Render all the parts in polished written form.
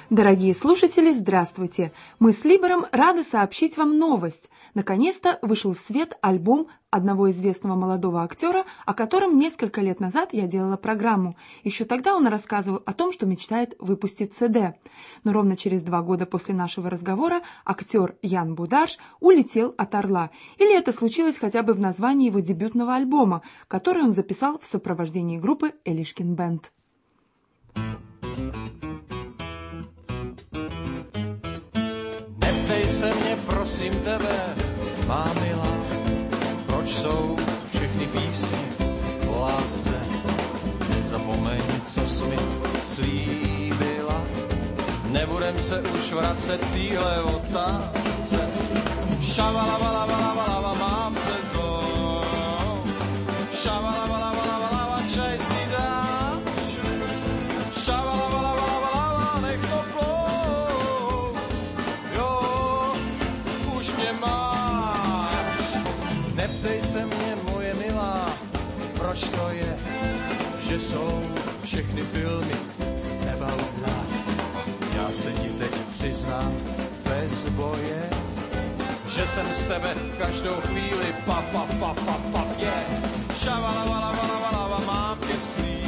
Дорогие слушатели, здравствуйте! Мы с Либером рады сообщить вам новость. Наконец-то вышел в свет альбом одного известного молодого актера, о котором несколько лет назад я делала программу. Еще тогда он рассказывал о том, что мечтает выпустить CD. Но ровно через 2 года после нашего разговора актер Ян Бударш улетел от Орла. Или это случилось хотя бы в названии его дебютного альбома, который он записал в сопровождении группы Елишкин Бенд. Neptej se mě, prosím tebe, má milá, proč jsou všechny písně o lásce. Nezapomeň, co jsi mi slíbila, nebudem se už vracet v téhle otázce. Šavalavalavalavalava, mám se zlou, šavalavalavalavalava, čaj si dáš, šavalavalavalavalava, nech to plout, jo, už mě máš. Neptej se mě, moje milá, proč to je, že jsou všechny filmy about love. Já se ti teď přiznám bez boje, že jsem z tebe každou chvíli paf, yeah. Шавалавалавалава, mám tě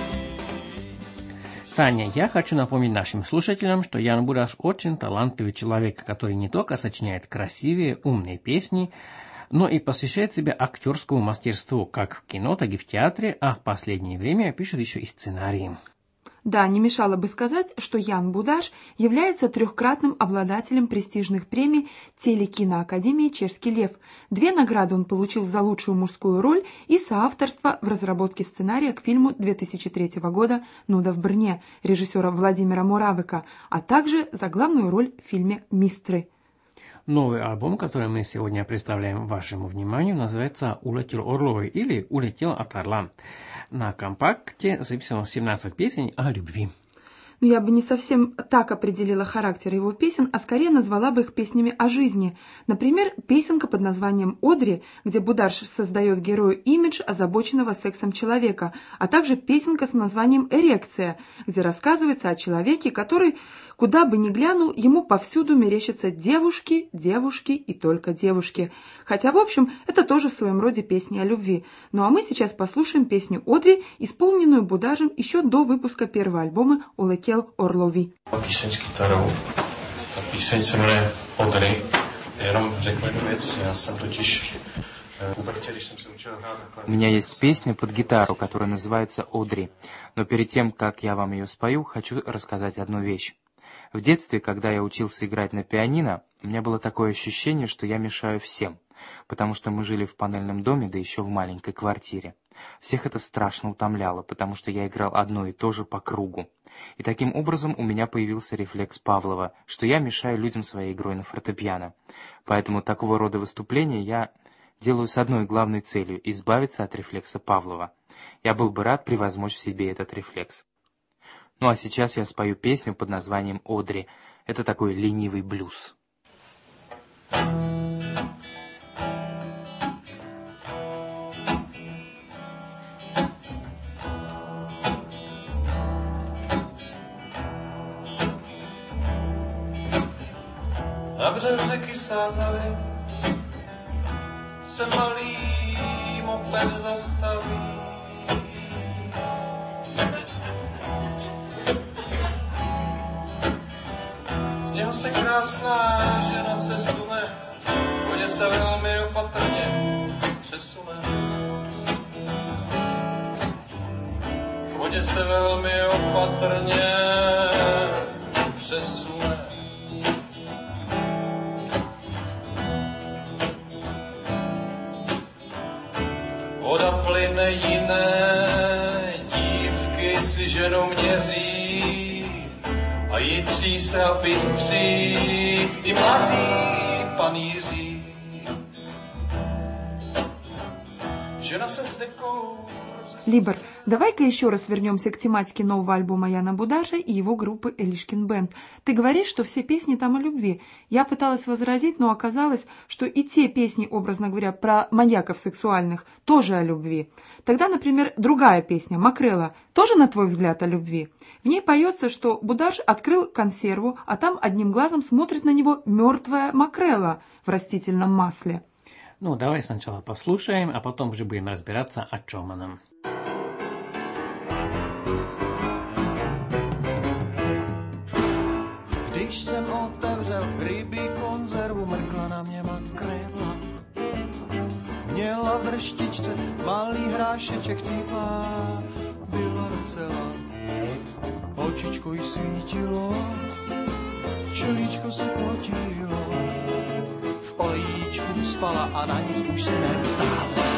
слíz. Таня, я хочу напомнить нашим слушателям, что Ян Будаш очень талантливый человек, который не только сочиняет красивые, умные песни, но и посвящает себя актерскому мастерству, как в кино, так и в театре, а в последнее время пишет еще и сценарии. Да, не мешало бы сказать, что Ян Будаш является 3-кратным обладателем престижных премий Телекиноакадемии «Чешский лев». 2 награды он получил за лучшую мужскую роль и соавторство в разработке сценария к фильму 2003 года «Нуда в Брне» режиссера Владимира Муравика, а также за главную роль в фильме «Мистры». Новый альбом, который мы сегодня представляем вашему вниманию, называется «Улетел орловый» или «Улетел от орла». На компакте записано 17 песен о любви. Но я бы не совсем так определила характер его песен, а скорее назвала бы их песнями о жизни. Например, песенка под названием «Одри», где Бударш создает герою имидж озабоченного сексом человека, а также песенка с названием «Эрекция», где рассказывается о человеке, который, куда бы ни глянул, ему повсюду мерещатся девушки, девушки и только девушки. Хотя, в общем, это тоже в своем роде песни о любви. Ну а мы сейчас послушаем песню «Одри», исполненную Бударшем еще до выпуска первого альбома «Улетел орловý». Píseň s kytarou. Ta píseň se jmenuje Odry. Jenom řeknu jednu věc, já jsem totiž v pubertě, když jsem se učil hrát. У меня есть песня под гитару, которая называется «Одри». Но перед тем, как я вам ее спою, хочу рассказать одну вещь. В детстве, когда я учился играть на пианино, у меня было такое ощущение, что я мешаю всем, потому что мы жили в панельном доме, да еще в маленькой квартире. Всех это страшно утомляло, потому что я играл одно и то же по кругу. И таким образом у меня появился рефлекс Павлова, что я мешаю людям своей игрой на фортепиано. Поэтому такого рода выступления я делаю с одной главной целью – избавиться от рефлекса Павлова. Я был бы рад превозмочь в себе этот рефлекс. Ну а сейчас я спою песню под названием «Одри». Это такой ленивый блюз. Na břeh řeky Sázaly se malý moped zastaví. Z něho se krásná žena sesune, vodě se velmi opatrně přesune. Vodě se velmi opatrně přesune. Voda plyne, jiné dívky si ženu měří a jí tří se a pystří i mladý paníří. Žena se s dekou Либор, давай-ка еще раз вернемся к тематике нового альбома Яна Бударша и его группы Элишкин Бенд. Ты говоришь, что все песни там о любви. Я пыталась возразить, но оказалось, что и те песни, образно говоря, про маньяков сексуальных, тоже о любви. Тогда, например, другая песня «Макрелла» тоже, на твой взгляд, о любви. В ней поется, что Бударш открыл консерву, а там одним глазом смотрит на него мертвая макрелла в растительном масле. Ну, давай сначала послушаем, а потом уже будем разбираться, о чем она. Když jsem otevřel rybí konzervu, mrkla na mě makrela. Měla v drštičce malý hrášeček cípá, byla docela. Očičko jí svítilo, čelíčko se potilo. V olíčku spala a na nic už se neptala.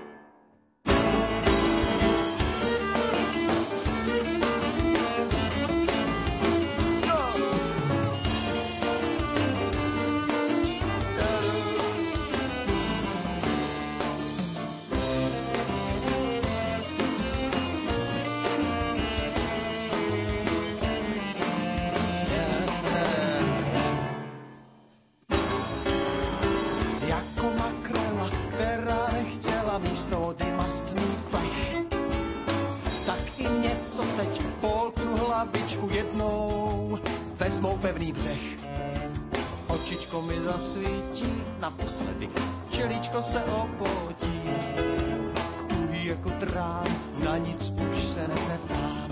Vezmou pevný břeh. Očičko mi zasvítí naposledy, čelíčko se opotí. Tuhý jako trám, na nic už se nezeptám.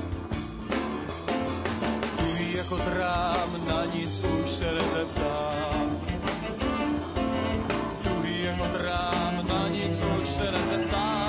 Tuhý jako trám, na nic už se nezeptám. Tuhý jako trám, na nic už se nezeptám.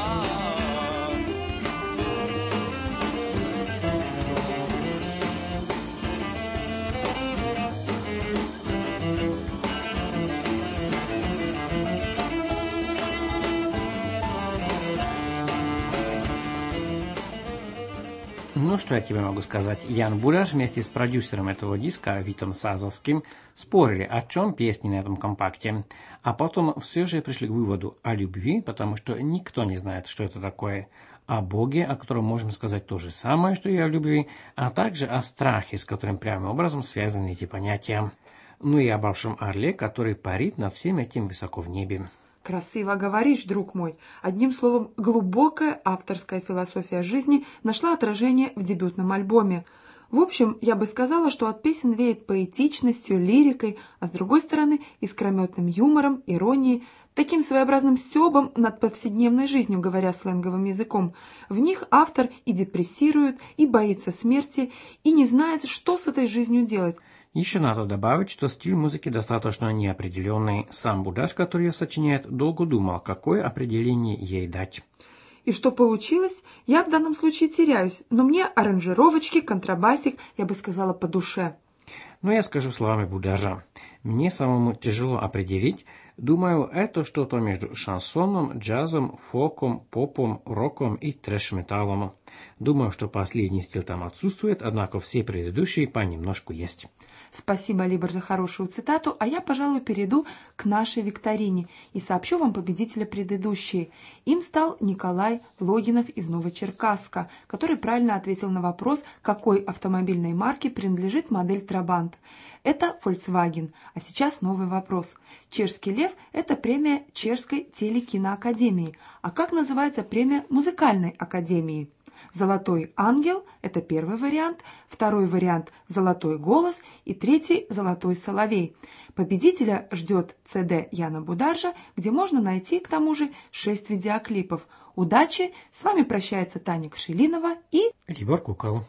Ну, что я тебе могу сказать? Ян Бударш вместе с продюсером этого диска, Витом Сазовским, спорили, о чем песни на этом компакте. А потом все же пришли к выводу о любви, потому что никто не знает, что это такое. О Боге, о котором можем сказать то же самое, что и о любви, а также о страхе, с которым прямым образом связаны эти понятия. Ну и о Большом Орле, который парит над всем этим высоко в небе. Красиво говоришь, друг мой. Одним словом, глубокая авторская философия жизни нашла отражение в дебютном альбоме. В общем, я бы сказала, что от песен веет поэтичностью, лирикой, а с другой стороны, искрометным юмором, иронией, таким своеобразным стёбом над повседневной жизнью, говоря сленговым языком. В них автор и депрессирует, и боится смерти, и не знает, что с этой жизнью делать. Еще надо добавить, что стиль музыки достаточно неопределенный. Сам Бударш, который ее сочиняет, долго думал, какое определение ей дать. И что получилось, я в данном случае теряюсь, но мне аранжировочки, контрабасик, я бы сказала, по душе. Но я скажу словами Бударша. Мне самому тяжело определить. Думаю, это что-то между шансоном, джазом, фолком, попом, роком и трэш-металлом. Думаю, что последний стиль там отсутствует, однако все предыдущие понемножку есть. Спасибо, Либор, за хорошую цитату, а я, пожалуй, перейду к нашей викторине и сообщу вам победителя предыдущей. Им стал Николай Логинов из Новочеркасска, который правильно ответил на вопрос, какой автомобильной марке принадлежит модель Trabant. Это Volkswagen. А сейчас новый вопрос. Чешский лев – это премия Чешской телекиноакадемии. А как называется премия музыкальной академии? «Золотой ангел» – это первый вариант, второй вариант – «Золотой голос» и третий – «Золотой соловей». Победителя ждет ЦД Яна Бударша, где можно найти, к тому же, 6 видеоклипов. Удачи! С вами прощается Таня Кашелинова и Либор Кукол.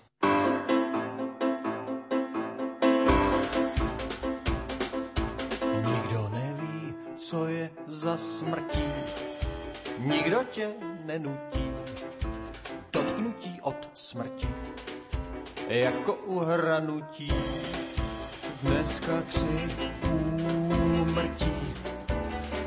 Nikdo neví, co je za smrtí, nikdo tě nenutí. Dotknutí od smrti, jako uhranutí. Dneska 3 úmrtí,